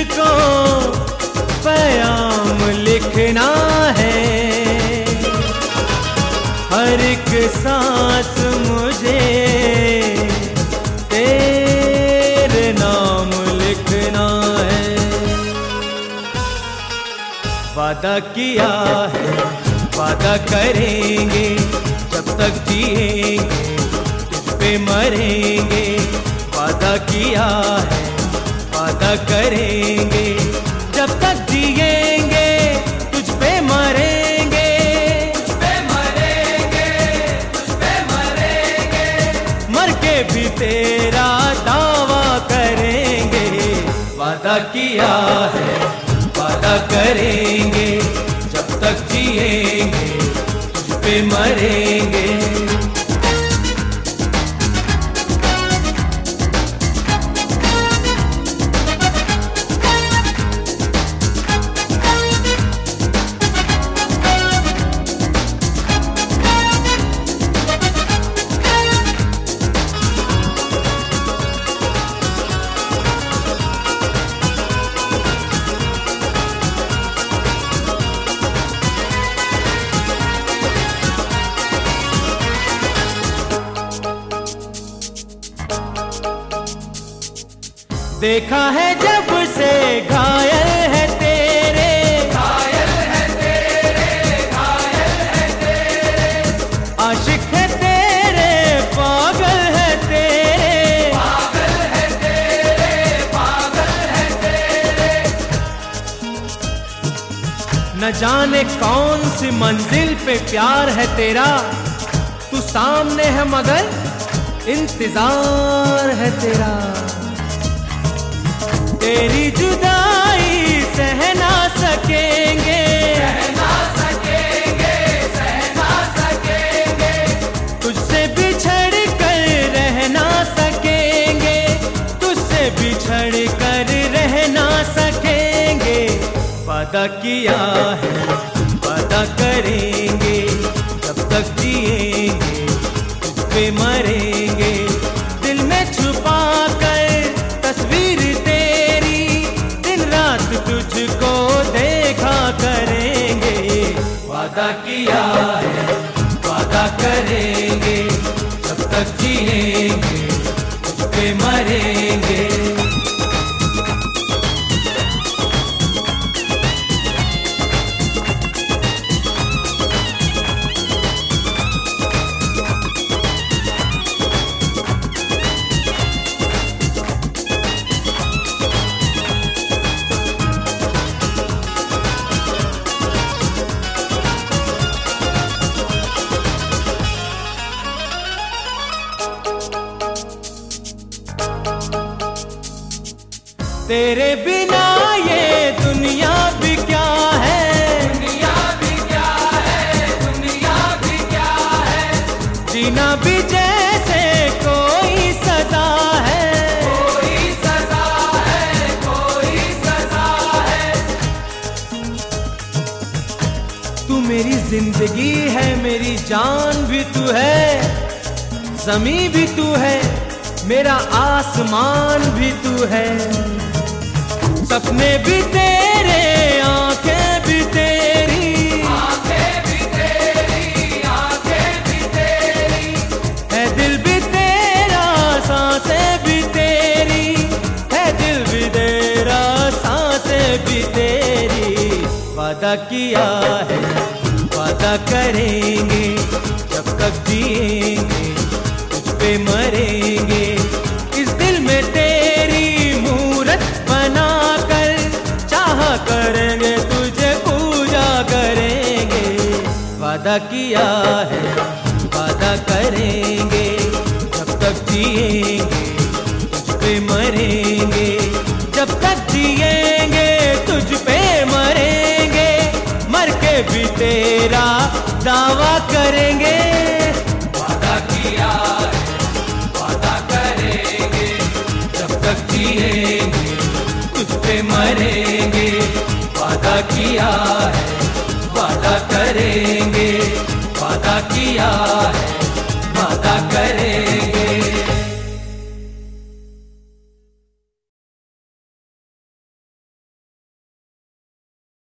तुझको पैगाम लिखना है, हर एक सांस मुझे तेरे नाम लिखना है। वादा किया है, वादा करेंगे, जब तक जिएंगे तुझ पे मरेंगे। वादा किया है, वादा करेंगे, जब तक जिएंगे तुझ पे मरेंगे। तुझ पे मरेंगे, तुझ पे मरेंगे, मर के भी तेरा दावा करेंगे। वादा किया है, वादा करेंगे, जब तक जिएंगे तुझ पे मरेंगे। देखा है जब से घायल है तेरे, घायल है तेरे, घायल है तेरे, आशिक है तेरे, पागल है तेरे, पागल है तेरे, पागल है तेरे। न जाने कौन सी मंजिल पे प्यार है तेरा, तू सामने है मगर इंतजार है तेरा। तेरी जुदाई सह ना सकेंगे, सह ना सकेंगे, सह ना सकेंगे, तुझसे बिछड़ कर रह ना सकेंगे, तुझसे बिछड़ कर रह ना सकेंगे। वादा किया है, वादा करेंगे, जब तक जिएंगे तुझ पे मरेंगे। दिल में छुपा कर तस्वीर तुझको देखा करेंगे। वादा किया है, वादा करेंगे, जब तक जिएंगे तुझ पे मरेंगे। तेरे बिना ये दुनिया भी क्या है, दुनिया भी क्या है, दुनिया भी क्या है, जीना भी जैसे कोई सजा है, कोई सजा है, कोई सजा है। तू मेरी जिंदगी है, मेरी जान भी तू है, ज़मीं भी तू है, मेरा आसमान भी तू है। सपने भी तेरे, आंखें भी तेरी, आंखें भी तेरी, आंखें भी तेरी, है दिल भी तेरा, सांसें भी तेरी, है दिल भी तेरा, सांसें भी तेरी। वादा किया है, वादा करेंगे, जब तक जिएंगे तुझ पे मरेंगे। इस दिल में तेरी मूरत बना करेंगे, तुझे पूजा करेंगे। वादा किया है, वादा करेंगे, जब तक जिएंगे तुझ पे मरेंगे। जब तक जिएंगे तुझ पे मरेंगे, मर के भी तेरा दावा करेंगे। वादा किया है, वादा करेंगे, जब तक जिएंगे तुझ पे मरेंगे। वादा किया है, वादा करेंगे, वादा किया है।